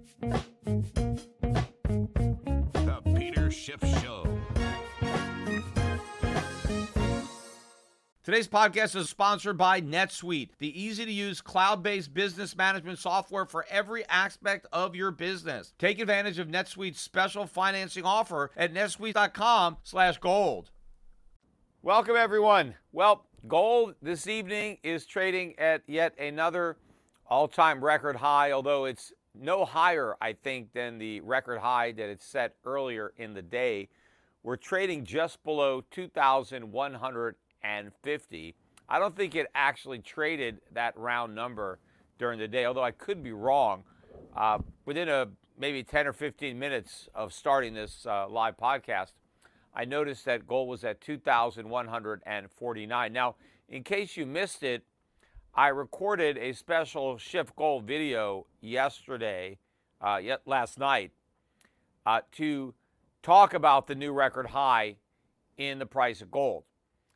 The Peter Schiff Show. Today's podcast is sponsored by NetSuite, the easy-to-use cloud-based business management software for every aspect of your business. Take advantage of NetSuite's special financing offer at netsuite.com/gold. Welcome, everyone. Well, gold this evening is trading at yet another all-time record high, although it's no higher, I think, than the record high that it set earlier in the day. We're trading just below 2,150. I don't think it actually traded that round number during the day, although I could be wrong. Within maybe 10 or 15 minutes of starting this live podcast, I noticed that gold was at 2,149. Now, in case you missed it, I recorded a special Schiff Gold video last night, to talk about the new record high in the price of gold.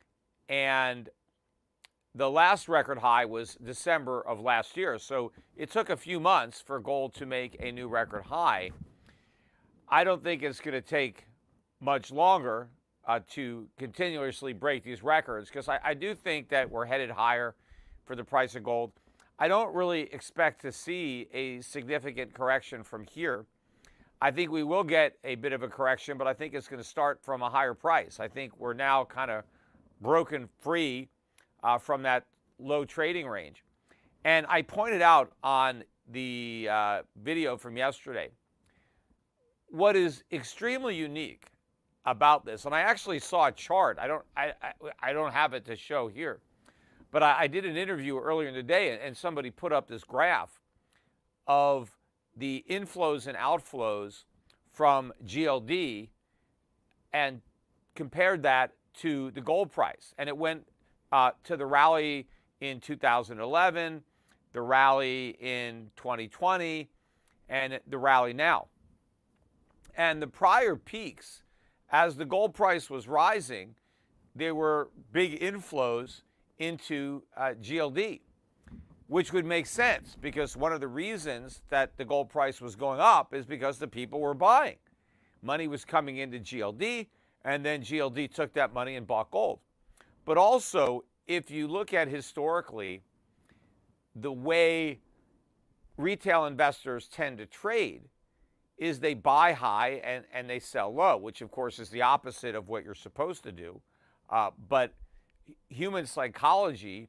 And the last record high was December of last year. So it took a few months for gold to make a new record high. I don't think it's going to take much longer to continuously break these records, because I do think that we're headed higher for the price of gold. I don't really expect to see a significant correction from here. I think we will get a bit of a correction, but I think it's going to start from a higher price. I think we're now kind of broken free from that low trading range. And I pointed out on the video from yesterday what is extremely unique about this. And I actually saw a chart. I don't have it to show here. But I did an interview earlier in the day, and somebody put up this graph of the inflows and outflows from GLD and compared that to the gold price. And it went to the rally in 2011, the rally in 2020, and the rally now. And the prior peaks, as the gold price was rising, there were big inflows into GLD, which would make sense, because one of the reasons that the gold price was going up is because the people were buying. Money was coming into GLD, and then GLD took that money and bought gold. But also, if you look at historically, the way retail investors tend to trade is they buy high and they sell low, which of course is the opposite of what you're supposed to do. But human psychology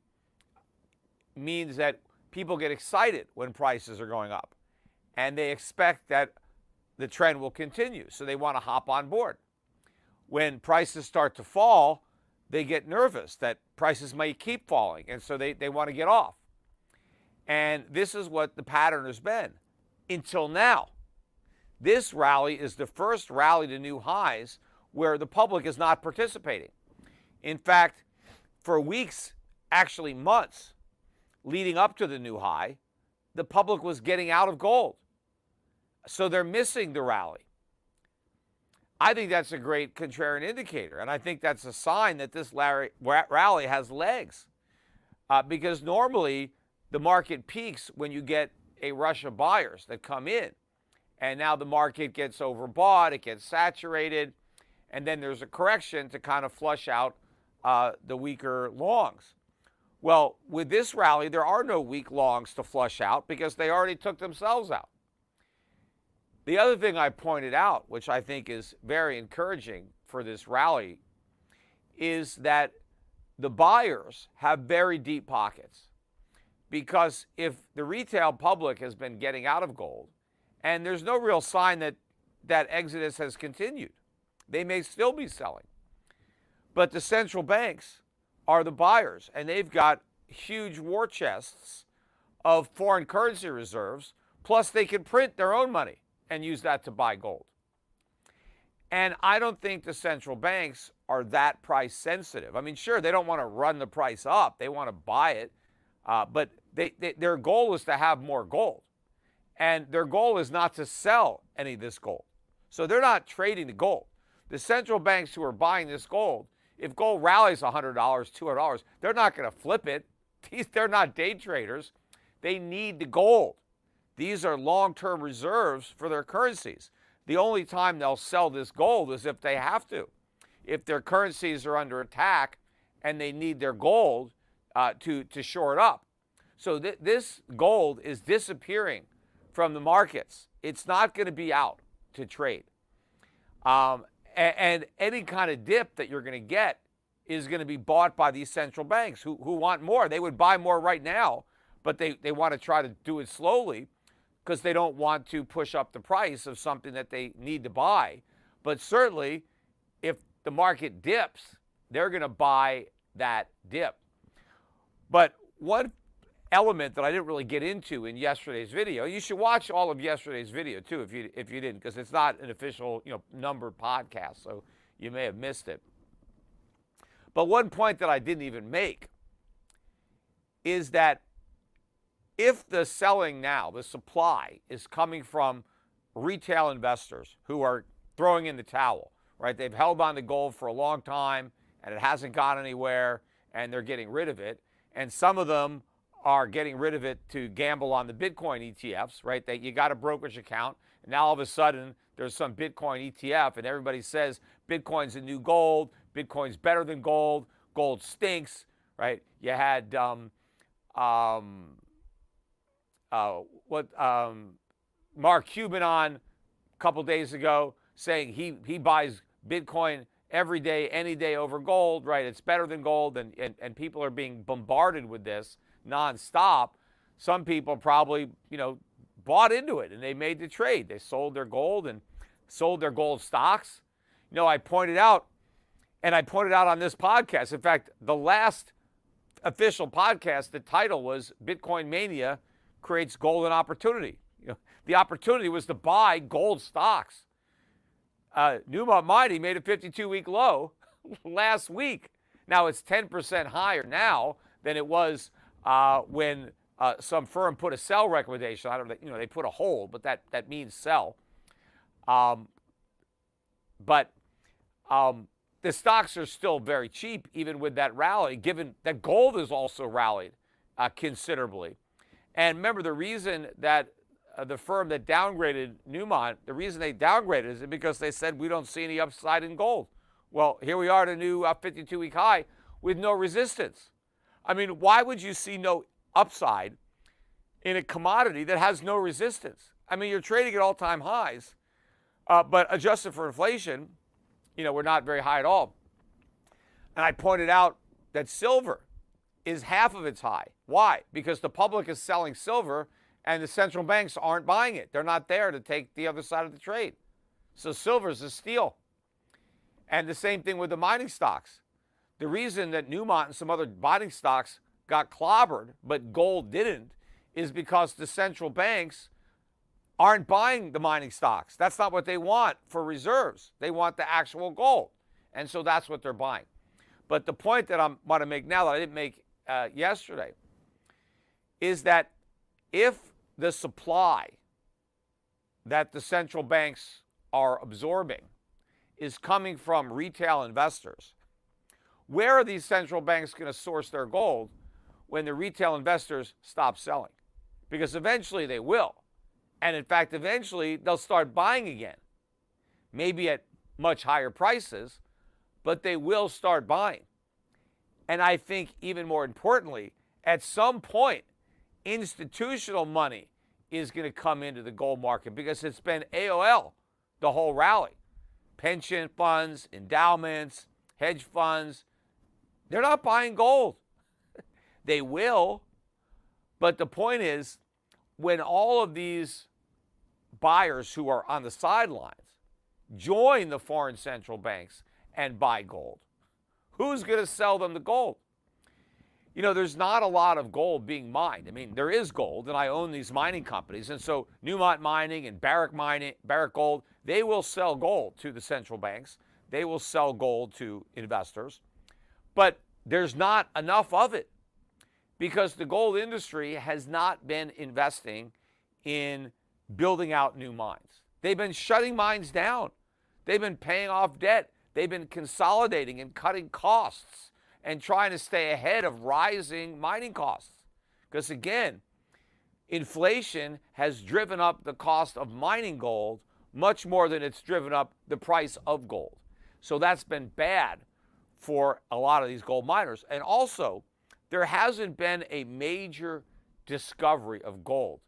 means that people get excited when prices are going up, and they expect that the trend will continue, so they want to hop on board. When prices start to fall, they get nervous that prices may keep falling, and so they want to get off. And this is what the pattern has been until now. This rally is the first rally to new highs where the public is not participating. In fact, for weeks, actually months, leading up to the new high, the public was getting out of gold. So they're missing the rally. I think that's a great contrarian indicator, and I think that's a sign that this rally has legs. Because normally the market peaks when you get a rush of buyers that come in, and now the market gets overbought, it gets saturated, and then there's a correction to kind of flush out the weaker longs. Well, with this rally, there are no weak longs to flush out because they already took themselves out. The other thing I pointed out, which I think is very encouraging for this rally, is that the buyers have very deep pockets. Because if the retail public has been getting out of gold, and there's no real sign that that exodus has continued, they may still be selling. But the central banks are the buyers, and they've got huge war chests of foreign currency reserves, plus they can print their own money and use that to buy gold. And I don't think the central banks are that price sensitive. I mean, sure, they don't want to run the price up. They want to buy it. But their goal is to have more gold. And their goal is not to sell any of this gold. So they're not trading the gold. The central banks who are buying this gold, if gold rallies $100, $200, they're not going to flip it. They're not day traders. They need the gold. These are long-term reserves for their currencies. The only time they'll sell this gold is if they have to. If their currencies are under attack and they need their gold to shore it up. So this gold is disappearing from the markets. It's not going to be out to trade. And any kind of dip that you're going to get is going to be bought by these central banks who want more. They would buy more right now, but they want to try to do it slowly because they don't want to push up the price of something that they need to buy. But certainly, if the market dips, they're going to buy that dip. But one element that I didn't really get into in yesterday's video, you should watch all of yesterday's video too if you didn't, because it's not an official numbered podcast, so you may have missed it. But one point that I didn't even make is that if the selling now, the supply, is coming from retail investors who are throwing in the towel, right? They've held on to gold for a long time and it hasn't gone anywhere and they're getting rid of it. And some of them are getting rid of it to gamble on the Bitcoin ETFs, right? That you got a brokerage account and now all of a sudden there's some Bitcoin ETF and everybody says Bitcoin's the new gold, Bitcoin's better than gold, gold stinks, right? You had Mark Cuban on a couple days ago saying he buys Bitcoin every day, any day over gold, right? It's better than gold, and people are being bombarded with this nonstop. Some people probably, bought into it and they made the trade. They sold their gold and sold their gold stocks. I pointed out on this podcast, in fact, the last official podcast, the title was Bitcoin Mania Creates Golden Opportunity. The opportunity was to buy gold stocks. Newmont Mining made a 52-week low last week. Now it's 10% higher now than it was when some firm put a sell recommendation. I don't know, they put a hold, but that means sell. But the stocks are still very cheap, even with that rally, given that gold has also rallied considerably. And remember, the reason that the firm that downgraded Newmont, the reason they downgraded is because they said we don't see any upside in gold. Well, here we are at a new 52-week high with no resistance. I mean, why would you see no upside in a commodity that has no resistance? I mean, you're trading at all-time highs, but adjusted for inflation, we're not very high at all. And I pointed out that silver is half of its high. Why? Because the public is selling silver and the central banks aren't buying it. They're not there to take the other side of the trade. So silver's a steal. And the same thing with the mining stocks. The reason that Newmont and some other mining stocks got clobbered, but gold didn't, is because the central banks aren't buying the mining stocks. That's not what they want for reserves. They want the actual gold. And so that's what they're buying. But the point that I want to make now that I didn't make yesterday is that if the supply that the central banks are absorbing is coming from retail investors, where are these central banks going to source their gold when the retail investors stop selling? Because eventually they will. And in fact, eventually they'll start buying again. Maybe at much higher prices, but they will start buying. And I think even more importantly, at some point, institutional money is going to come into the gold market because it's been AOL the whole rally. Pension funds, endowments, hedge funds, they're not buying gold. They will, but the point is, when all of these buyers who are on the sidelines join the foreign central banks and buy gold, who's going to sell them the gold? There's not a lot of gold being mined. I mean, there is gold, and I own these mining companies. And so Newmont Mining and Barrick Gold, they will sell gold to the central banks. They will sell gold to investors. But there's not enough of it because the gold industry has not been investing in building out new mines. They've been shutting mines down. They've been paying off debt. They've been consolidating and cutting costs and trying to stay ahead of rising mining costs. Because again, inflation has driven up the cost of mining gold much more than it's driven up the price of gold. So that's been bad for a lot of these gold miners. And also, there hasn't been a major discovery of gold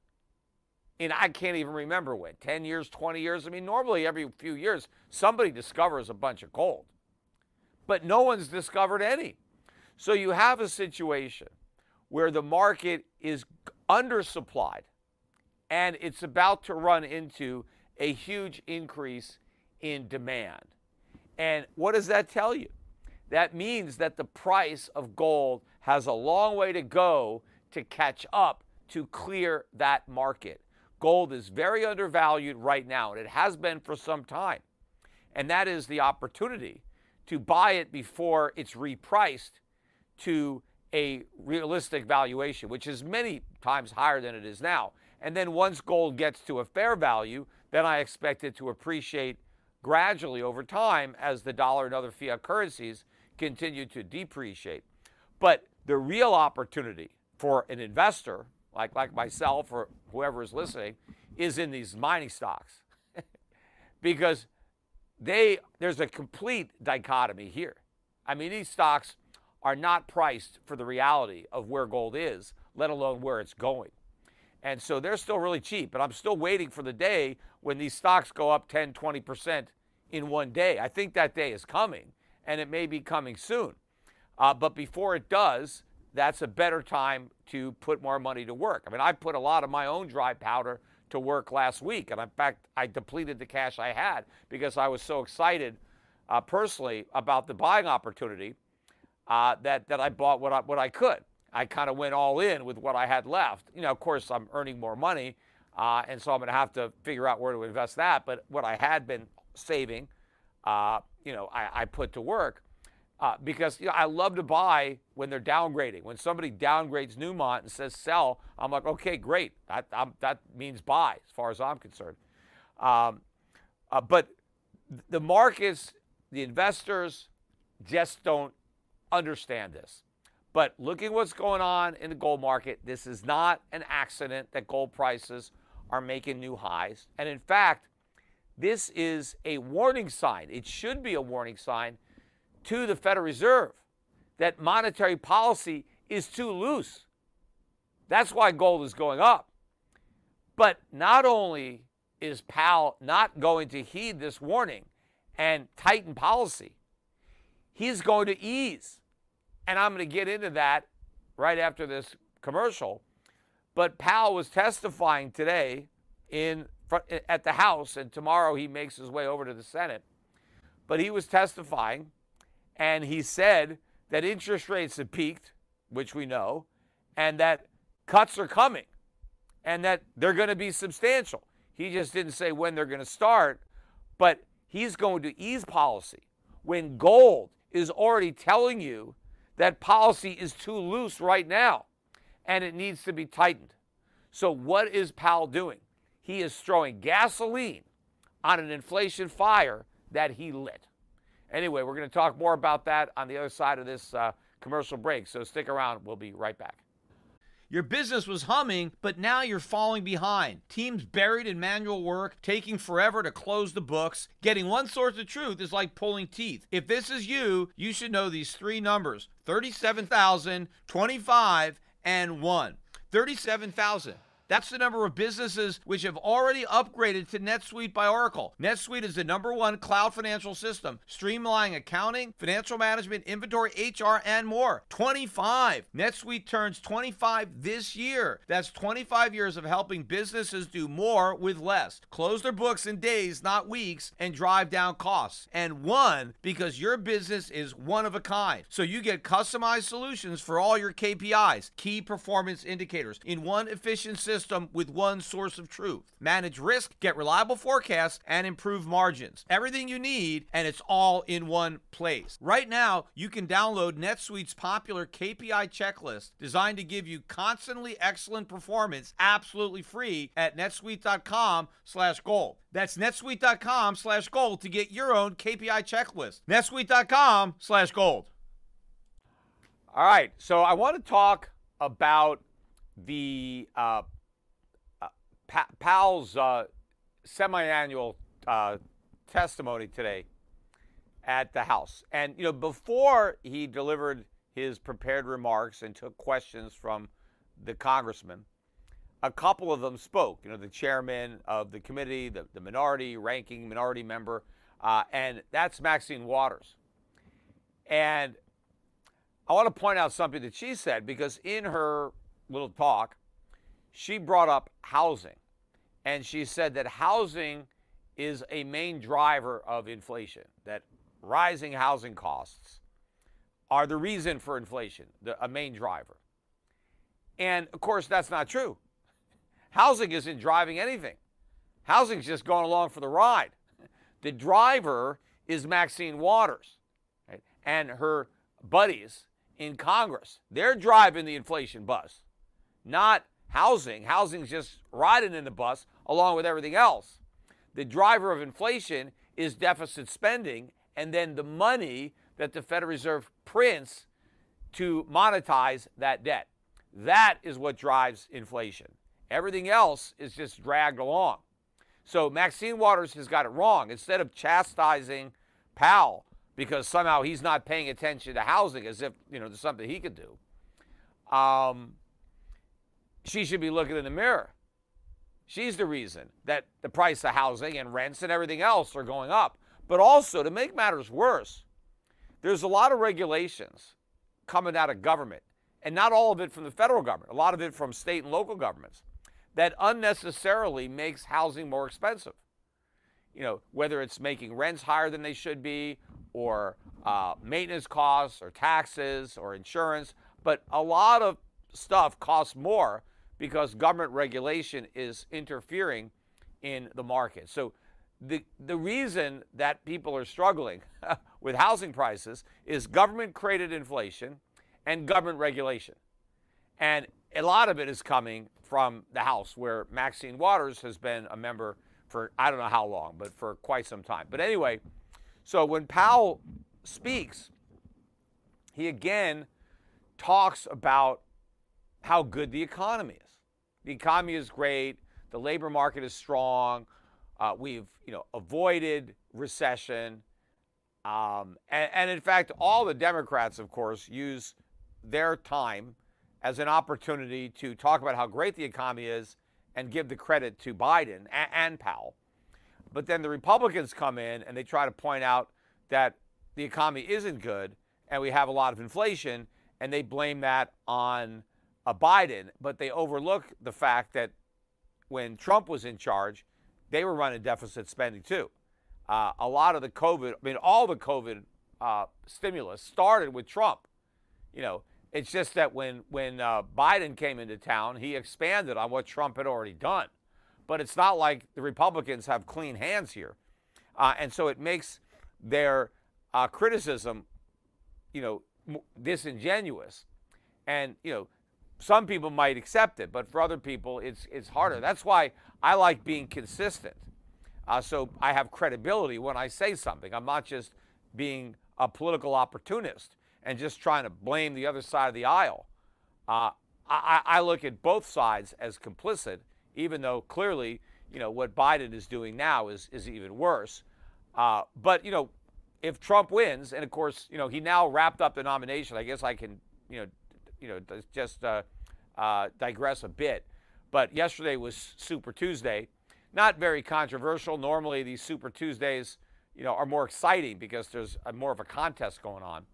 I can't even remember when, 10 years, 20 years. I mean, normally every few years, somebody discovers a bunch of gold, but no one's discovered any. So you have a situation where the market is undersupplied and it's about to run into a huge increase in demand. And what does that tell you? That means that the price of gold has a long way to go to catch up to clear that market. Gold is very undervalued right now, and it has been for some time. And that is the opportunity to buy it before it's repriced to a realistic valuation, which is many times higher than it is now. And then once gold gets to a fair value, then I expect it to appreciate gradually over time as the dollar and other fiat currencies continue to depreciate. But the real opportunity for an investor like myself or whoever is listening is in these mining stocks because there's a complete dichotomy here. I mean, these stocks are not priced for the reality of where gold is, let alone where it's going. And so they're still really cheap. And I'm still waiting for the day when these stocks go up 10, 20% in one day. I think that day is coming, and it may be coming soon. But before it does, that's a better time to put more money to work. I mean, I put a lot of my own dry powder to work last week. And in fact, I depleted the cash I had because I was so excited personally about the buying opportunity that I bought what I could. I kind of went all in with what I had left. You know, of course, I'm earning more money, and so I'm going to have to figure out where to invest that. But what I had been saving, I put to work. Because I love to buy when they're downgrading. When somebody downgrades Newmont and says sell, I'm like, okay, great. That means buy as far as I'm concerned. But the markets, the investors just don't understand this. But looking at what's going on in the gold market, this is not an accident that gold prices are making new highs. And in fact, this is a warning sign. It should be a warning sign to the Federal Reserve that monetary policy is too loose. That's why gold is going up. But not only is Powell not going to heed this warning and tighten policy, he's going to ease. And I'm going to get into that right after this commercial. But Powell was testifying today at the House, and tomorrow he makes his way over to the Senate. But he was testifying, and he said that interest rates have peaked, which we know, and that cuts are coming, and that they're going to be substantial. He just didn't say when they're going to start, but he's going to ease policy when gold is already telling you that policy is too loose right now, and it needs to be tightened. So what is Powell doing? He is throwing gasoline on an inflation fire that he lit. Anyway, we're going to talk more about that on the other side of this commercial break. So stick around. We'll be right back. Your business was humming, but now you're falling behind. Teams buried in manual work, taking forever to close the books. Getting one source of truth is like pulling teeth. If this is you, you should know these three numbers: 37,000, 25, and 1. 37,000. That's the number of businesses which have already upgraded to NetSuite by Oracle. NetSuite is the #1 cloud financial system, streamlining accounting, financial management, inventory, HR, and more. 25. NetSuite turns 25 this year. That's 25 years of helping businesses do more with less. Close their books in days, not weeks, and drive down costs. And 1, because your business is one of a kind. So you get customized solutions for all your KPIs, key performance indicators, in one efficient system with one source of truth. Manage risk, get reliable forecasts, and improve margins. Everything you need, and it's all in one place. Right now, you can download NetSuite's popular KPI checklist designed to give you constantly excellent performance absolutely free at netsuite.com/gold. That's netsuite.com/gold to get your own KPI checklist. netsuite.com/gold. All right, so I want to talk about the Powell's semi-annual testimony today at the House. And, before he delivered his prepared remarks and took questions from the congressman, a couple of them spoke. The chairman of the committee, the ranking minority member, and that's Maxine Waters. And I want to point out something that she said, because in her little talk, she brought up housing. And she said that housing is a main driver of inflation, that rising housing costs are the reason for inflation, a main driver. And, of course, that's not true. Housing isn't driving anything. Housing's just going along for the ride. The driver is Maxine Waters, right? And her buddies in Congress. They're driving the inflation bus, not housing. Housing's just riding in the bus along with everything else. The driver of inflation is deficit spending, and then the money that the Federal Reserve prints to monetize that debt. That is what drives inflation. Everything else is just dragged along. So Maxine Waters has got it wrong. Instead of chastising Powell because somehow he's not paying attention to housing as if, there's something he could do, she should be looking in the mirror. She's the reason that the price of housing and rents and everything else are going up. But also, to make matters worse, there's a lot of regulations coming out of government, and not all of it from the federal government, a lot of it from state and local governments, that unnecessarily makes housing more expensive. Whether it's making rents higher than they should be, or maintenance costs, or taxes, or insurance. But a lot of stuff costs more because government regulation is interfering in the market. So the reason that people are struggling with housing prices is government-created inflation and government regulation. And a lot of it is coming from the House, where Maxine Waters has been a member for I don't know how long, but for quite some time. But anyway, so when Powell speaks, he again talks about how good the economy is. The economy is great. The labor market is strong. We've avoided recession. And in fact, all the Democrats, of course, use their time as an opportunity to talk about how great the economy is and give the credit to Biden and Powell. But then the Republicans come in and they try to point out that the economy isn't good and we have a lot of inflation, and they blame that on Biden. But they overlook the fact that when Trump was in charge, they were running deficit spending too. A lot of the all the COVID stimulus started with Trump. It's just that when Biden came into town, he expanded on what Trump had already done. But it's not like the Republicans have clean hands here. And so it makes their criticism, disingenuous. And, some people might accept it, but for other people, it's harder. That's why I like being consistent. So I have credibility when I say something. I'm not just being a political opportunist and just trying to blame the other side of the aisle. I look at both sides as complicit, even though clearly, what Biden is doing now is even worse. But, if Trump wins, and of course, he now wrapped up the nomination, I guess I can, just digress a bit. But yesterday was Super Tuesday. Not very controversial. Normally, these Super Tuesdays, are more exciting because there's more of a contest going on.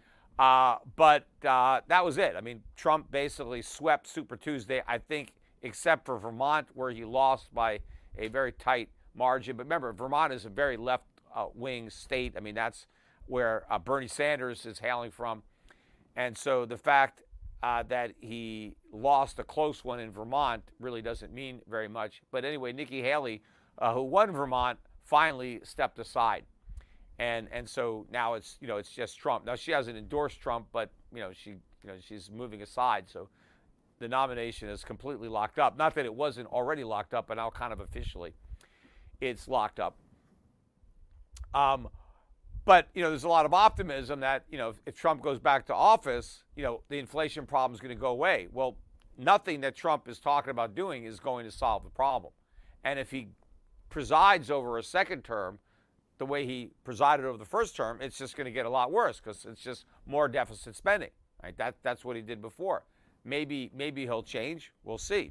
But that was it. I mean, Trump basically swept Super Tuesday, I think, except for Vermont, where he lost by a very tight margin. But remember, Vermont is a very left-wing state. I mean, that's where Bernie Sanders is hailing from. And so the fact that he lost a close one in Vermont really doesn't mean very much. But anyway, Nikki Haley, who won Vermont, finally stepped aside. And so now it's just Trump. Now she hasn't endorsed Trump, but she's moving aside. So the nomination is completely locked up. Not that it wasn't already locked up, but now kind of officially it's locked up. But there's a lot of optimism that if Trump goes back to office, the inflation problem is going to go away. Well, nothing that Trump is talking about doing is going to solve the problem. And if he presides over a second term the way he presided over the first term, it's just going to get a lot worse because it's just more deficit spending. Right? That's what he did before. Maybe he'll change. We'll see.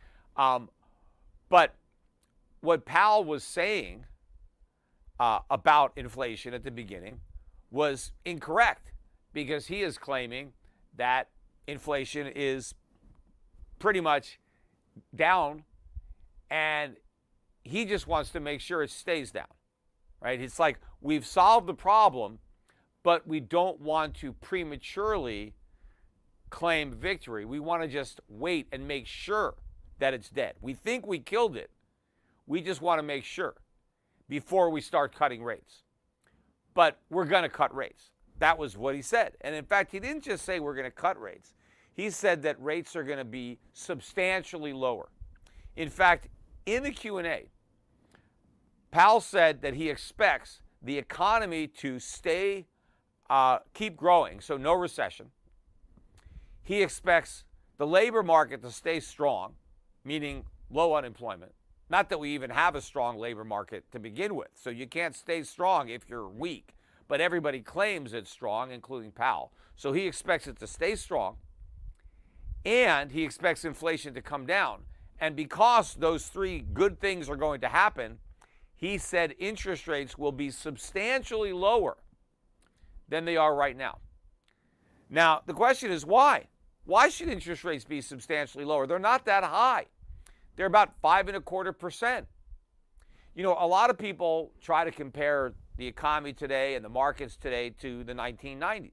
But what Powell was saying about inflation at the beginning was incorrect, because he is claiming that inflation is pretty much down, and he just wants to make sure it stays down, right? It's like we've solved the problem, but we don't want to prematurely claim victory. We want to just wait and make sure that it's dead. We think we killed it. We just want to make sure before we start cutting rates. But we're going to cut rates. That was what he said. And in fact, he didn't just say we're going to cut rates. He said that rates are going to be substantially lower. In fact, in the Q&A, Powell said that he expects the economy to keep growing, so no recession. He expects the labor market to stay strong, meaning low unemployment. Not that we even have a strong labor market to begin with, so you can't stay strong if you're weak. But everybody claims it's strong, including Powell. So he expects it to stay strong, and he expects inflation to come down. And because those three good things are going to happen, he said interest rates will be substantially lower than they are right now. Now, the question is why? Why should interest rates be substantially lower? They're not that high. They're about 5.25%. You know, a lot of people try to compare the economy today and the markets today to the 1990s.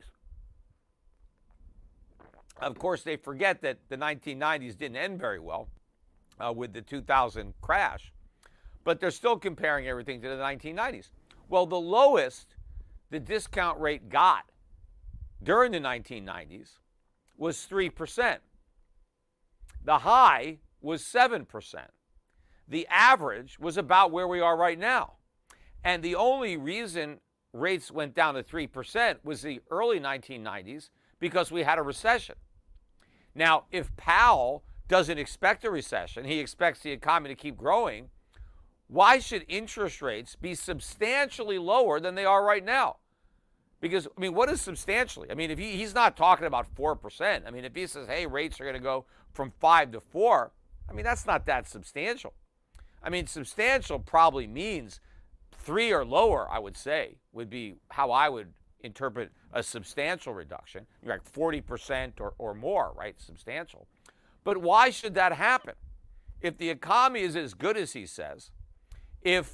Of course, they forget that the 1990s didn't end very well with the 2000 crash, but they're still comparing everything to the 1990s. Well, the lowest the discount rate got during the 1990s was 3%. The high was 7%. The average was about where we are right now. And the only reason rates went down to 3% was the early 1990s because we had a recession. Now, if Powell doesn't expect a recession, he expects the economy to keep growing, why should interest rates be substantially lower than they are right now? Because, I mean, what is substantially? I mean, if he's not talking about 4%. I mean, if he says, hey, rates are going to go from 5 to 4, I mean, that's not that substantial. I mean, substantial probably means 3 or lower, I would say, would be how I would interpret a substantial reduction. You're like 40% or more, right? Substantial. But why should that happen? If the economy is as good as he says, if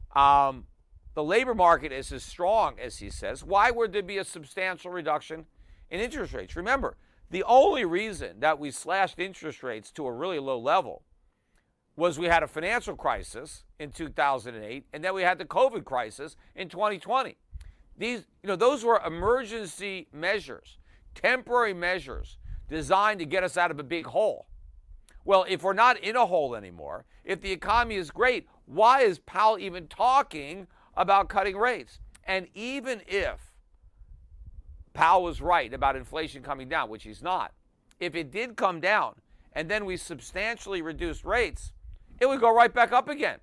the labor market is as strong as he says, why would there be a substantial reduction in interest rates? Remember, the only reason that we slashed interest rates to a really low level was we had a financial crisis in 2008, and then we had the COVID crisis in 2020. Those were emergency measures, temporary measures designed to get us out of a big hole. Well, if we're not in a hole anymore, if the economy is great, why is Powell even talking about cutting rates? And even if Powell was right about inflation coming down, which he's not, if it did come down and then we substantially reduced rates, it would go right back up again.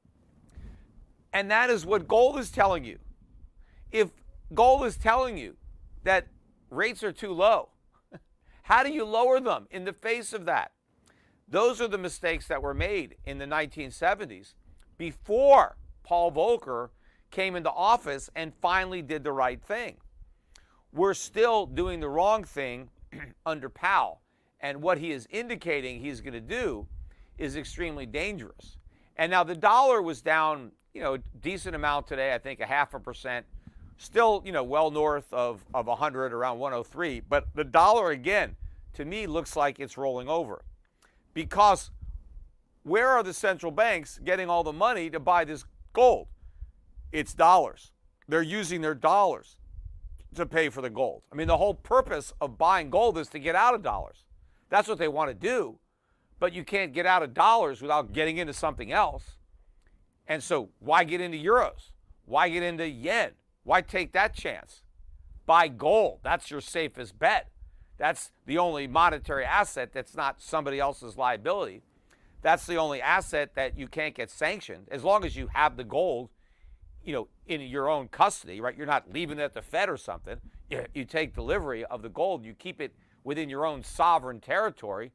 And that is what gold is telling you. If gold is telling you that rates are too low, how do you lower them in the face of that? Those are the mistakes that were made in the 1970s before Paul Volcker came into office and finally did the right thing. We're still doing the wrong thing under Powell. And what he is indicating he's going to do is extremely dangerous. And now the dollar was down, a decent amount today, I think 0.5%. Still, well north of 100, around 103. But the dollar, again, to me, looks like it's rolling over. Because where are the central banks getting all the money to buy this gold? It's dollars. They're using their dollars to pay for the gold. I mean, the whole purpose of buying gold is to get out of dollars. That's what they want to do. But you can't get out of dollars without getting into something else. And so why get into euros? Why get into yen? Why take that chance? Buy gold. That's your safest bet. That's the only monetary asset that's not somebody else's liability. That's the only asset that you can't get sanctioned. As long as you have the gold, in your own custody, right? You're not leaving it at the Fed or something. You take delivery of the gold, you keep it within your own sovereign territory.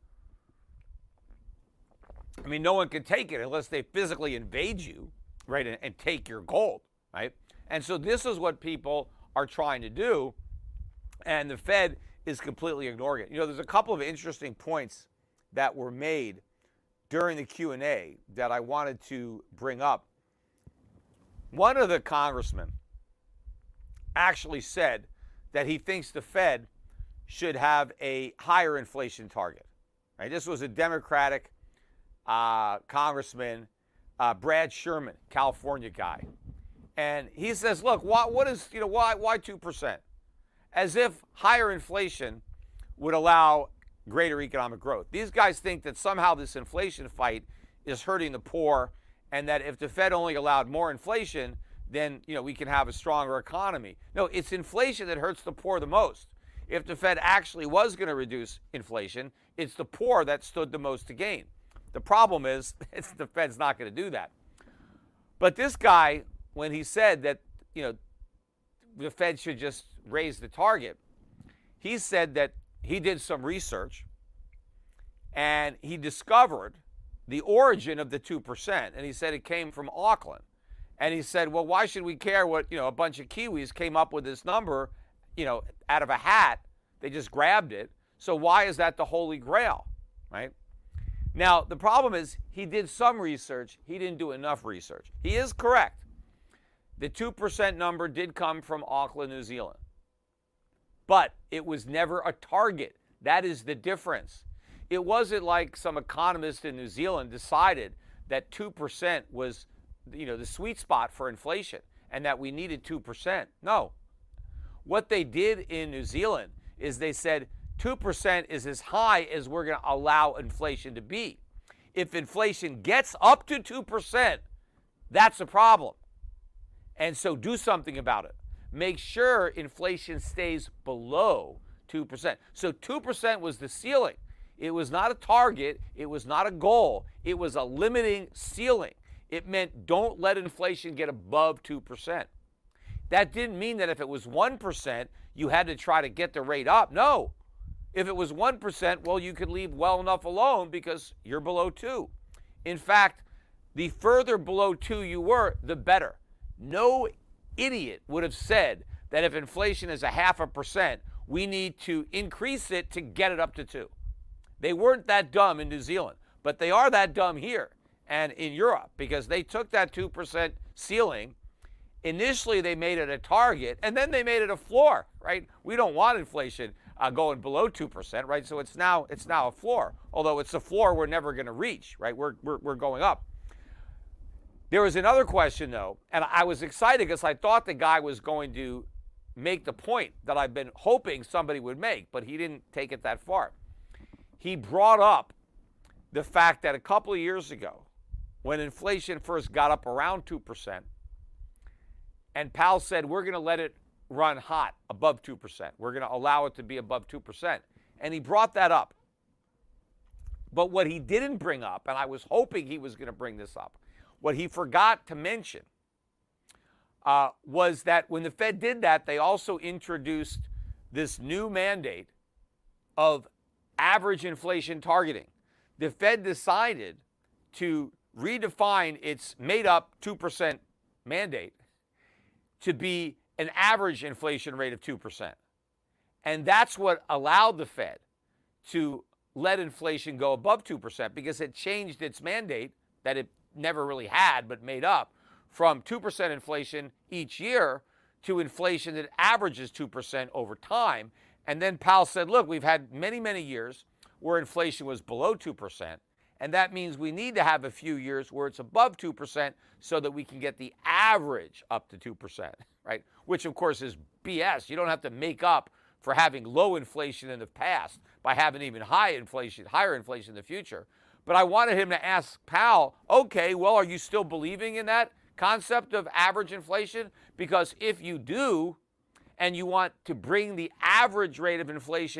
I mean, no one can take it unless they physically invade you, right, and take your gold, right? And so this is what people are trying to do, and the Fed is completely ignoring it. There's a couple of interesting points that were made during the Q&A that I wanted to bring up. One of the congressmen actually said that he thinks the Fed should have a higher inflation target. Right? This was a Democratic congressman, Brad Sherman, California guy. And he says, look, why 2%? As if higher inflation would allow greater economic growth. These guys think that somehow this inflation fight is hurting the poor, and that if the Fed only allowed more inflation, then we can have a stronger economy. No, it's inflation that hurts the poor the most. If the Fed actually was going to reduce inflation, it's the poor that stood the most to gain. The problem is, the Fed's not going to do that. But this guy, when he said that the Fed should just raise the target, he said that he did some research and he discovered the origin of the 2%. And he said it came from Auckland. And he said, well, why should we care what, a bunch of Kiwis came up with this number, out of a hat? They just grabbed it. So why is that the holy grail, right? Now, the problem is he did some research. He didn't do enough research. He is correct. The 2% number did come from Auckland, New Zealand. But it was never a target. That is the difference. It wasn't like some economist in New Zealand decided that 2% was, the sweet spot for inflation and that we needed 2%. No. What they did in New Zealand is they said 2% is as high as we're going to allow inflation to be. If inflation gets up to 2%, that's a problem. And so do something about it. Make sure inflation stays below 2%. So 2% was the ceiling. It was not a target. It was not a goal. It was a limiting ceiling. It meant don't let inflation get above 2%. That didn't mean that if it was 1%, you had to try to get the rate up. No. If it was 1%, well, you could leave well enough alone because you're below 2. In fact, the further below 2 you were, the better. No idiot would have said that if inflation is 0.5%, we need to increase it to get it up to 2. They weren't that dumb in New Zealand, but they are that dumb here and in Europe because they took that 2% ceiling. Initially, they made it a target, and then they made it a floor, right? We don't want inflation going below 2%, right? So it's now a floor, although it's a floor we're never going to reach, right? We're going up. There was another question, though, and I was excited because I thought the guy was going to make the point that I've been hoping somebody would make, but he didn't take it that far. He brought up the fact that a couple of years ago, when inflation first got up around 2%, and Powell said, we're going to let it run hot above 2%. We're going to allow it to be above 2%. And he brought that up. But what he didn't bring up, and I was hoping he was going to bring this up, what he forgot to mention was that when the Fed did that, they also introduced this new mandate of average inflation targeting. The Fed decided to redefine its made-up 2% mandate to be an average inflation rate of 2%. And that's what allowed the Fed to let inflation go above 2% because it changed its mandate that it never really had but made up from 2% inflation each year to inflation that averages 2% over time. And then Powell said, look, we've had many, many years where inflation was below 2%. And that means we need to have a few years where it's above 2% so that we can get the average up to 2%, right? Which, of course, is BS. You don't have to make up for having low inflation in the past by having even higher inflation in the future. But I wanted him to ask Powell, okay, well, are you still believing in that concept of average inflation? Because if you do, and you want to bring the average rate of inflation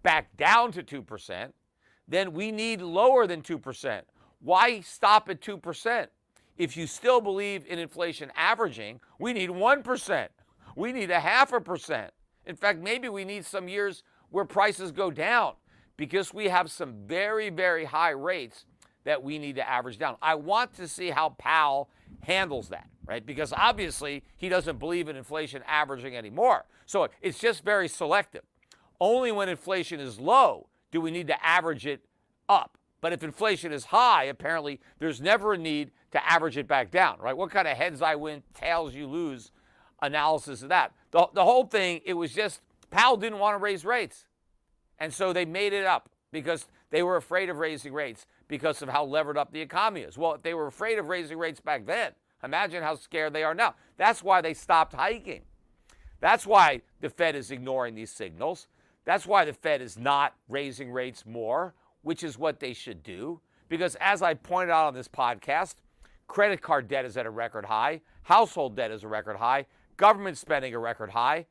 back down to 2%, then we need lower than 2%. Why stop at 2%? If you still believe in inflation averaging, we need 1%. We need 0.5%. In fact, maybe we need some years where prices go down because we have some very, very high rates that we need to average down. I want to see how Powell handles that, right? Because obviously he doesn't believe in inflation averaging anymore. So it's just very selective. Only when inflation is low do we need to average it up. But if inflation is high, apparently there's never a need to average it back down, right? What kind of heads I win, tails you lose analysis of that? The whole thing, it was just Powell didn't want to raise rates. And so they made it up because they were afraid of raising rates because of how levered up the economy is. Well, if they were afraid of raising rates back then, imagine how scared they are now. That's why they stopped hiking. That's why the Fed is ignoring these signals. That's why the Fed is not raising rates more, which is what they should do. Because as I pointed out on this podcast, credit card debt is at a record high. Household debt is a record high. Government spending a record high.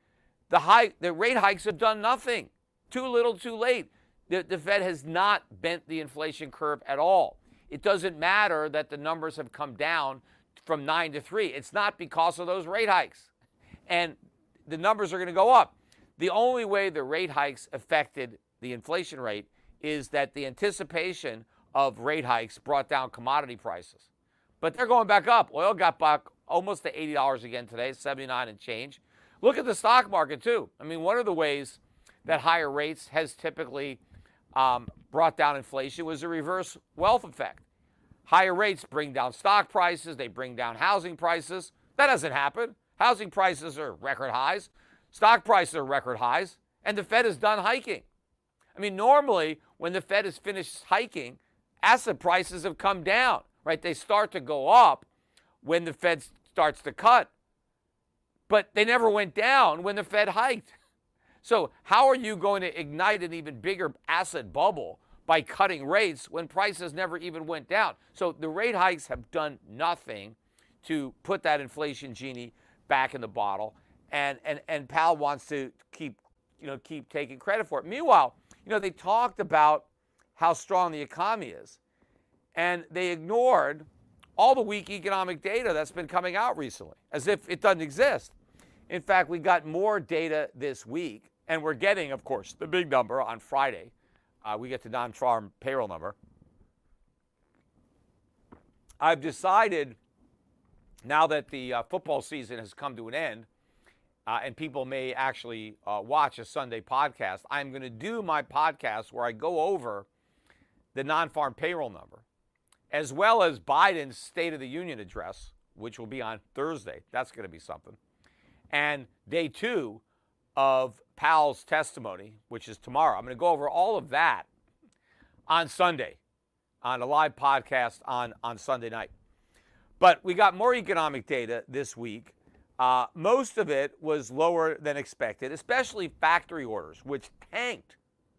The rate hikes have done nothing. Too little, too late. The Fed has not bent the inflation curve at all. It doesn't matter that the numbers have come down from 9 to 3. It's not because of those rate hikes. And the numbers are going to go up. The only way the rate hikes affected the inflation rate is that the anticipation of rate hikes brought down commodity prices. But they're going back up. Oil got back almost to $80 again today, 79 and change. Look at the stock market, too. I mean, one of the ways that higher rates has typically brought down inflation was a reverse wealth effect. Higher rates bring down stock prices. They bring down housing prices. That doesn't happen. Housing prices are record highs. Stock prices are record highs. And the Fed is done hiking. I mean, normally when the Fed is finished hiking, asset prices have come down, right? They start to go up when the Fed starts to cut. But they never went down when the Fed hiked. So how are you going to ignite an even bigger asset bubble by cutting rates when prices never even went down? So the rate hikes have done nothing to put that inflation genie back in the bottle. And Powell wants to keep taking credit for it. Meanwhile, they talked about how strong the economy is, and they ignored all the weak economic data that's been coming out recently, as if it doesn't exist. In fact, we got more data this week, and we're getting, of course, the big number on Friday. We get the non-farm payroll number. I've decided, now that the football season has come to an end, and people may actually watch a Sunday podcast, I'm going to do my podcast where I go over the non-farm payroll number, as well as Biden's State of the Union address, which will be on Thursday. That's going to be something. And day 2 of Powell's testimony, which is tomorrow. I'm going to go over all of that on Sunday, on a live podcast on Sunday night. But we got more economic data this week. Most of it was lower than expected, especially factory orders, which tanked.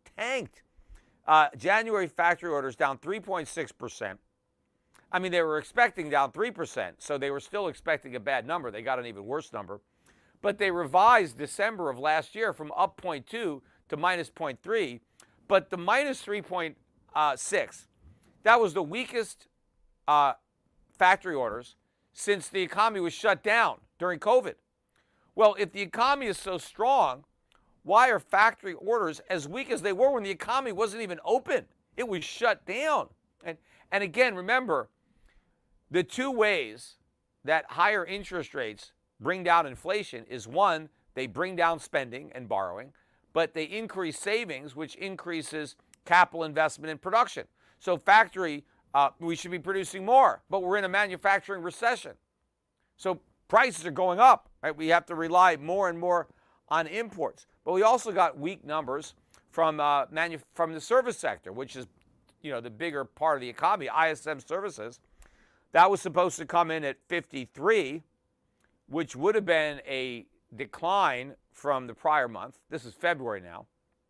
January factory orders down 3.6%. I mean, they were expecting down 3%, so they were still expecting a bad number. They got an even worse number. But they revised December of last year from up 0.2 to minus 0.3. But the minus 3.6, that was the weakest factory orders since the economy was shut down during COVID. Well, if the economy is so strong, why are factory orders as weak as they were when the economy wasn't even open? It was shut down. And again, remember, the two ways that higher interest rates bring down inflation is, one, they bring down spending and borrowing, but they increase savings, which increases capital investment in production. So factory, we should be producing more, but we're in a manufacturing recession. So prices are going up, right? We have to rely more and more on imports. But we also got weak numbers from the service sector, which is, the bigger part of the economy, ISM services. That was supposed to come in at 53, which would have been a decline from the prior month. This is February now.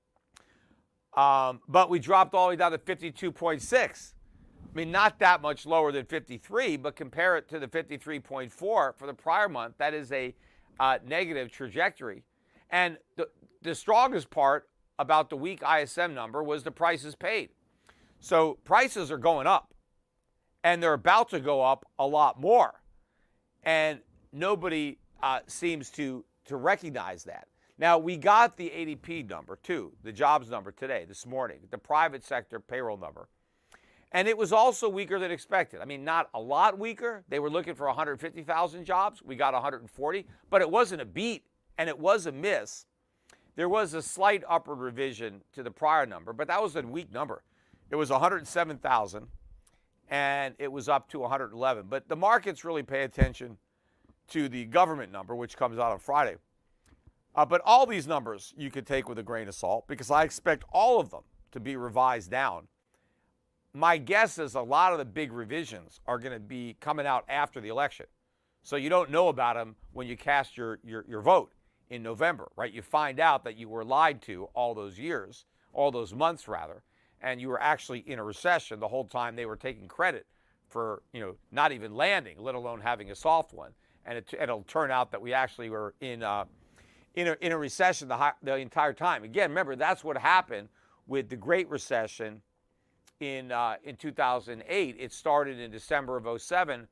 But we dropped all the way down to 52.6. I mean, not that much lower than 53, but compare it to the 53.4 for the prior month. That is a negative trajectory. And the strongest part about the weak ISM number was the prices paid. So prices are going up, and they're about to go up a lot more. And nobody seems to recognize that. Now, we got the ADP number, too, the jobs number today, this morning, the private sector payroll number. And it was also weaker than expected. I mean, not a lot weaker. They were looking for 150,000 jobs. We got 140, but it wasn't a beat, and it was a miss. There was a slight upward revision to the prior number, but that was a weak number. It was 107,000, and it was up to 111. But the markets really pay attention to the government number, which comes out on Friday. But all these numbers you could take with a grain of salt, because I expect all of them to be revised down. My guess is a lot of the big revisions are going to be coming out after the election. So you don't know about them when you cast your vote in November, right? You find out that you were lied to all those years, all those months rather, and you were actually in a recession the whole time. They were taking credit for, not even landing, let alone having a soft one. And it'll turn out that we actually were in a recession the entire time. Again, remember, that's what happened with the Great Recession in 2008. It started in December of 2007,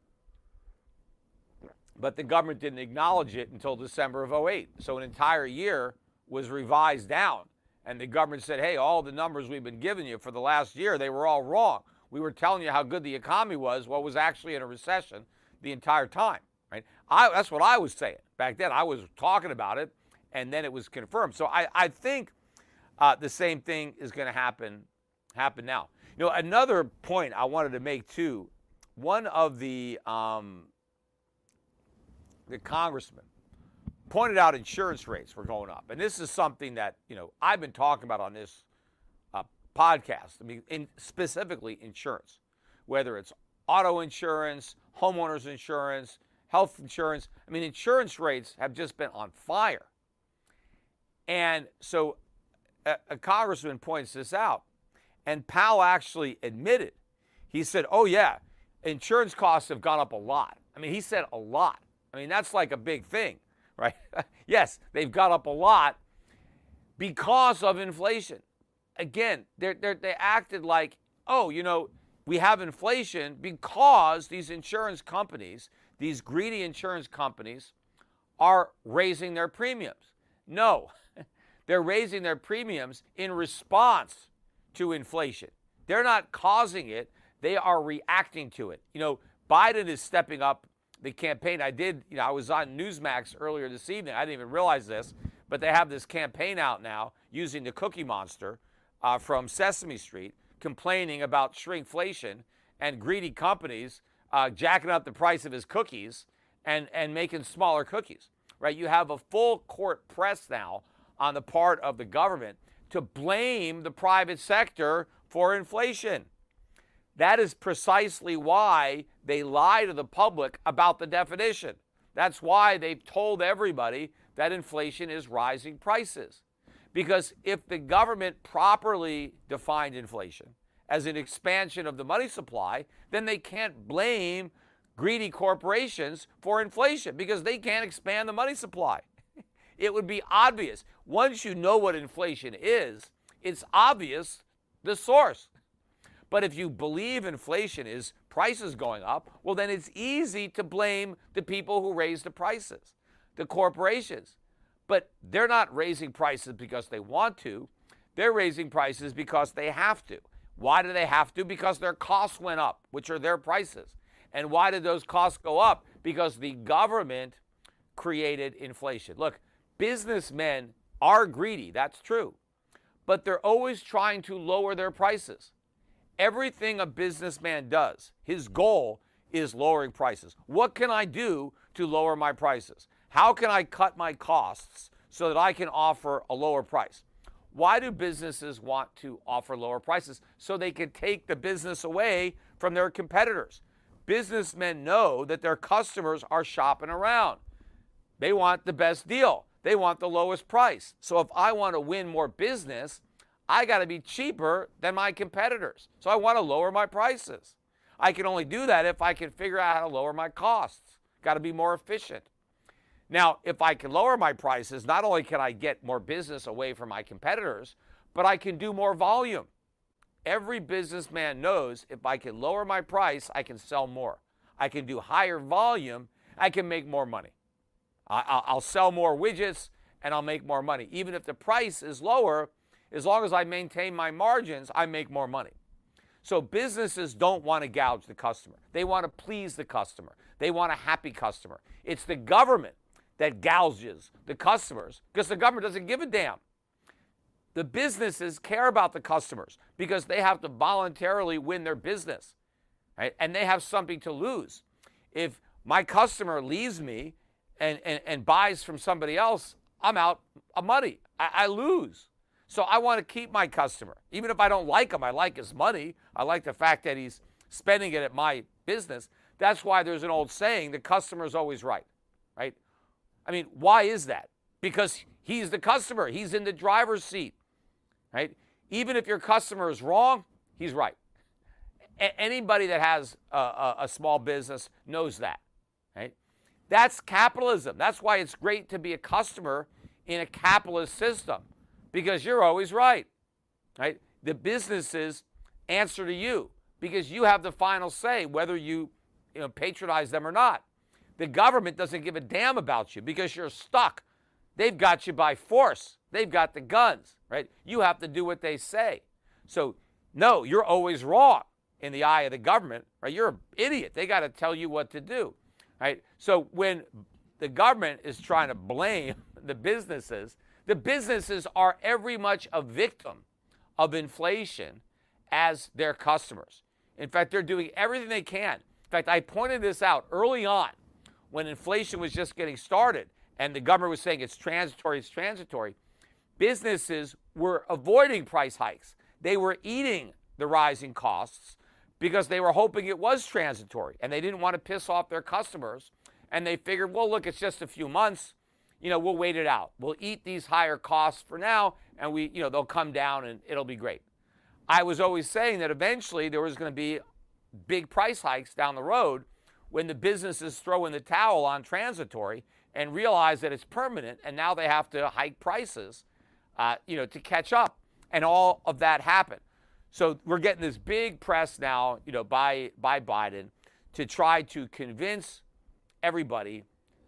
but the government didn't acknowledge it until December of 2008. So an entire year was revised down, and the government said, hey, all the numbers we've been giving you for the last year, they were all wrong. We were telling you how good the economy was, what was actually in a recession the entire time. Right? That's what I was saying. Back then, I was talking about it, and then it was confirmed. So I think the same thing is going to happen now. Another point I wanted to make, too, one of the congressmen pointed out insurance rates were going up. And this is something that, I've been talking about on this podcast. I mean, specifically insurance, whether it's auto insurance, homeowners insurance, health insurance. I mean, insurance rates have just been on fire. And so a congressman points this out, and Powell actually admitted. He said, oh, yeah, insurance costs have gone up a lot. I mean, he said a lot. I mean, that's like a big thing, right? Yes, they've gone up a lot because of inflation. Again, they acted like, oh, we have inflation because these insurance companies, these greedy insurance companies, are raising their premiums. No, they're raising their premiums in response to inflation. They're not causing it. They are reacting to it. Biden is stepping up the campaign. I was on Newsmax earlier this evening. I didn't even realize this, but they have this campaign out now using the Cookie Monster from Sesame Street, complaining about shrinkflation and greedy companies jacking up the price of his cookies and making smaller cookies, right? You have a full court press now on the part of the government to blame the private sector for inflation. That is precisely why they lie to the public about the definition. That's why they've told everybody that inflation is rising prices. Because if the government properly defined inflation as an expansion of the money supply, then they can't blame greedy corporations for inflation because they can't expand the money supply. It would be obvious. Once you know what inflation is, it's obvious the source. But if you believe inflation is prices going up, well, then it's easy to blame the people who raise the prices, the corporations. But they're not raising prices because they want to. They're raising prices because they have to. Why do they have to? Because their costs went up, which are their prices. And why did those costs go up? Because the government created inflation. Look, businessmen are greedy, that's true. But they're always trying to lower their prices. Everything a businessman does, his goal is lowering prices. What can I do to lower my prices? How can I cut my costs so that I can offer a lower price? Why do businesses want to offer lower prices? So they can take the business away from their competitors. Businessmen know that their customers are shopping around. They want the best deal. They want the lowest price. So if I want to win more business, I got to be cheaper than my competitors. So I want to lower my prices. I can only do that if I can figure out how to lower my costs. Got to be more efficient. Now, if I can lower my prices, not only can I get more business away from my competitors, but I can do more volume. Every businessman knows if I can lower my price, I can sell more. I can do higher volume, I can make more money. I'll sell more widgets and I'll make more money. Even if the price is lower, as long as I maintain my margins, I make more money. So businesses don't want to gouge the customer. They want to please the customer. They want a happy customer. It's the government that gouges the customers because the government doesn't give a damn. The businesses care about the customers because they have to voluntarily win their business, right? And they have something to lose. If my customer leaves me and buys from somebody else, I'm out of money. I lose. So I want to keep my customer. Even if I don't like him, I like his money. I like the fact that he's spending it at my business. That's why there's an old saying, the customer is always right, right? I mean, why is that? Because he's the customer. He's in the driver's seat, right? Even if your customer is wrong, he's right. Anybody that has a small business knows that, right? That's capitalism. That's why it's great to be a customer in a capitalist system because you're always right, right? The businesses answer to you because you have the final say whether you patronize them or not. The government doesn't give a damn about you because you're stuck. They've got you by force. They've got the guns, right? You have to do what they say. So, no, you're always wrong in the eye of the government, right? You're an idiot. They got to tell you what to do, right? So when the government is trying to blame the businesses are every much a victim of inflation as their customers. In fact, they're doing everything they can. In fact, I pointed this out early on when inflation was just getting started and the government was saying it's transitory. Businesses were avoiding price hikes. They were eating the rising costs because they were hoping it was transitory and they didn't want to piss off their customers. And they figured, well, look, it's just a few months. We'll wait it out. We'll eat these higher costs for now and they'll come down and it'll be great. I was always saying that eventually there was going to be big price hikes down the road when the businesses throw in the towel on transitory and realize that it's permanent and now they have to hike prices, to catch up. And all of that happened. So we're getting this big press now, by Biden to try to convince everybody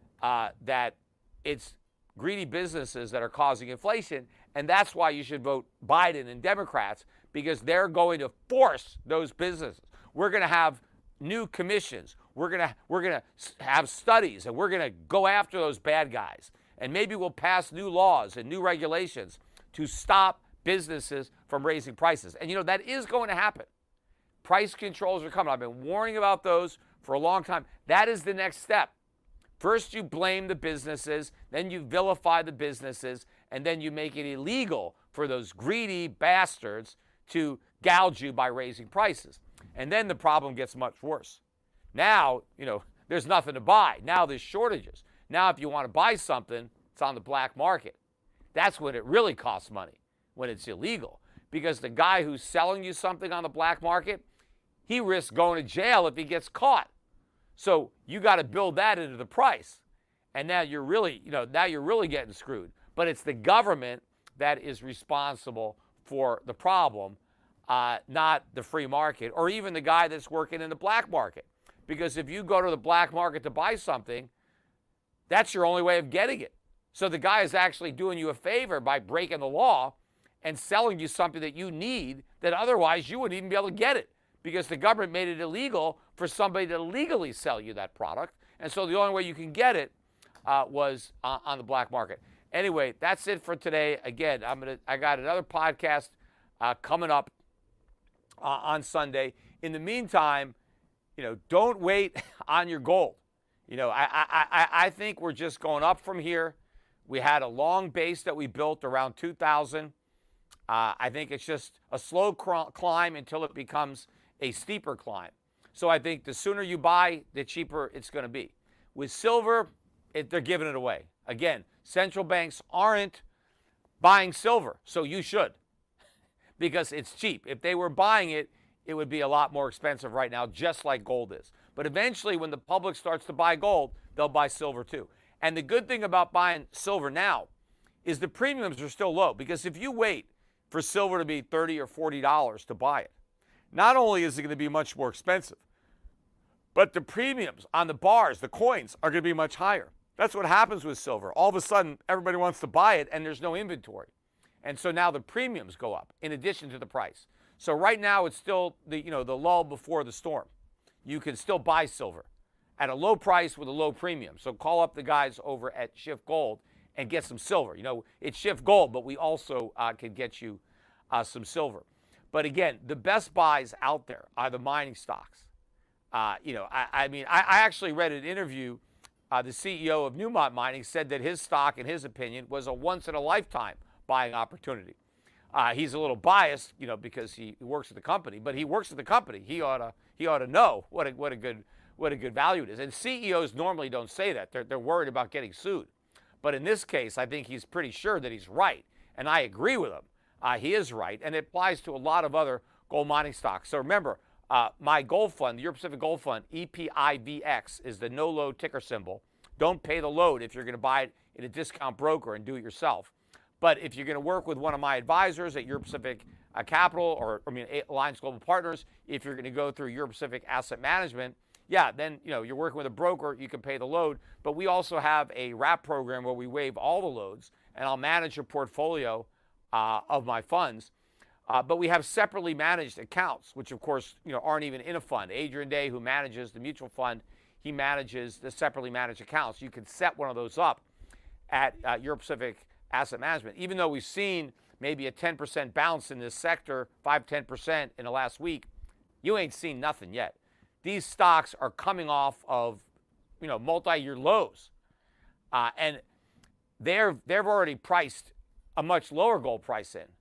that it's greedy businesses that are causing inflation, and that's why you should vote Biden and Democrats because they're going to force those businesses. We're going to have new commissions. We're going to have studies, and we're going to go after those bad guys. And maybe we'll pass new laws and new regulations to stop businesses from raising prices. And that is going to happen. Price controls are coming. I've been warning about those for a long time. That is the next step. First, you blame the businesses, then you vilify the businesses, and then you make it illegal for those greedy bastards to gouge you by raising prices. And then the problem gets much worse. Now, there's nothing to buy. Now there's shortages. Now, if you want to buy something, it's on the black market. That's when it really costs money, when it's illegal. Because the guy who's selling you something on the black market, he risks going to jail if he gets caught. So you got to build that into the price. And now you're really, getting screwed. But it's the government that is responsible for the problem, not the free market or even the guy that's working in the black market. Because if you go to the black market to buy something, that's your only way of getting it. So the guy is actually doing you a favor by breaking the law and selling you something that you need that otherwise you wouldn't even be able to get it because the government made it illegal for somebody to legally sell you that product. And so the only way you can get it was on the black market. Anyway, that's it for today. Again, I got another podcast coming up on Sunday. In the meantime, don't wait on your gold. I think we're just going up from here. We had a long base that we built around 2000. I think it's just a slow climb until it becomes a steeper climb. So I think the sooner you buy, the cheaper it's going to be. With silver, they're giving it away. Again, central banks aren't buying silver, so you should because it's cheap. If they were buying it, it would be a lot more expensive right now, just like gold is. But eventually, when the public starts to buy gold, they'll buy silver too. And the good thing about buying silver now is the premiums are still low, because if you wait for silver to be $30 or $40 to buy it, not only is it going to be much more expensive, but the premiums on the bars, the coins, are going to be much higher. That's what happens with silver. All of a sudden, everybody wants to buy it, and there's no inventory. And so now the premiums go up in addition to the price. So right now, it's still the lull before the storm. You can still buy silver at a low price with a low premium. So call up the guys over at Shift Gold and get some silver. It's Shift Gold, but we also can get you some silver. But again, the best buys out there are the mining stocks. I actually read an interview. The CEO of Newmont Mining said that his stock, in his opinion, was a once-in-a-lifetime buying opportunity. He's a little biased, because he works at the company. But he works at the company. He ought to know what a good value it is. And CEOs normally don't say that. They're worried about getting sued. But in this case, I think he's pretty sure that he's right, and I agree with him. He is right, and it applies to a lot of other gold mining stocks. So remember, my gold fund, the Euro Pacific Gold Fund, EPIVX, is the no-load ticker symbol. Don't pay the load if you're going to buy it in a discount broker and do it yourself. But if you're going to work with one of my advisors at Euro Pacific Capital, Alliance Global Partners, if you're going to go through Euro Pacific Asset Management, then you're working with a broker, you can pay the load. But we also have a wrap program where we waive all the loads, and I'll manage your portfolio of my funds. But we have separately managed accounts, which of course aren't even in a fund. Adrian Day, who manages the mutual fund, he manages the separately managed accounts. You can set one of those up at Euro Pacific Asset Management. Even though we've seen maybe a 10% bounce in this sector, 5-10% in the last week, you ain't seen nothing yet. These stocks are coming off of multi-year lows, and they've already priced a much lower gold price in.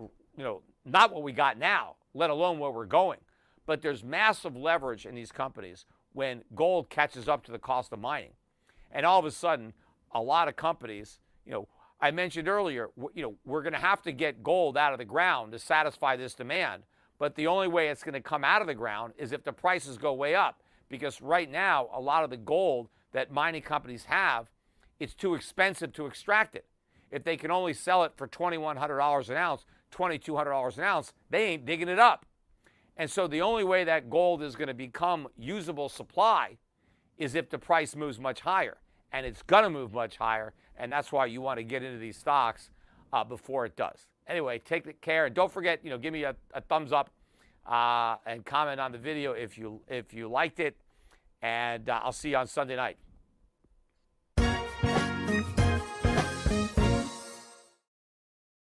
Not what we got now, let alone where we're going. But there's massive leverage in these companies when gold catches up to the cost of mining. And all of a sudden, a lot of companies, I mentioned earlier, we're going to have to get gold out of the ground to satisfy this demand. But the only way it's going to come out of the ground is if the prices go way up. Because right now, a lot of the gold that mining companies have, it's too expensive to extract it. If they can only sell it for $2,100 an ounce, $2,200 an ounce, they ain't digging it up. And so the only way that gold is going to become usable supply is if the price moves much higher. And it's going to move much higher, and that's why you want to get into these stocks before it does. Anyway, take care, and don't forget, give me a thumbs up and comment on the video if you liked it, and I'll see you on Sunday night.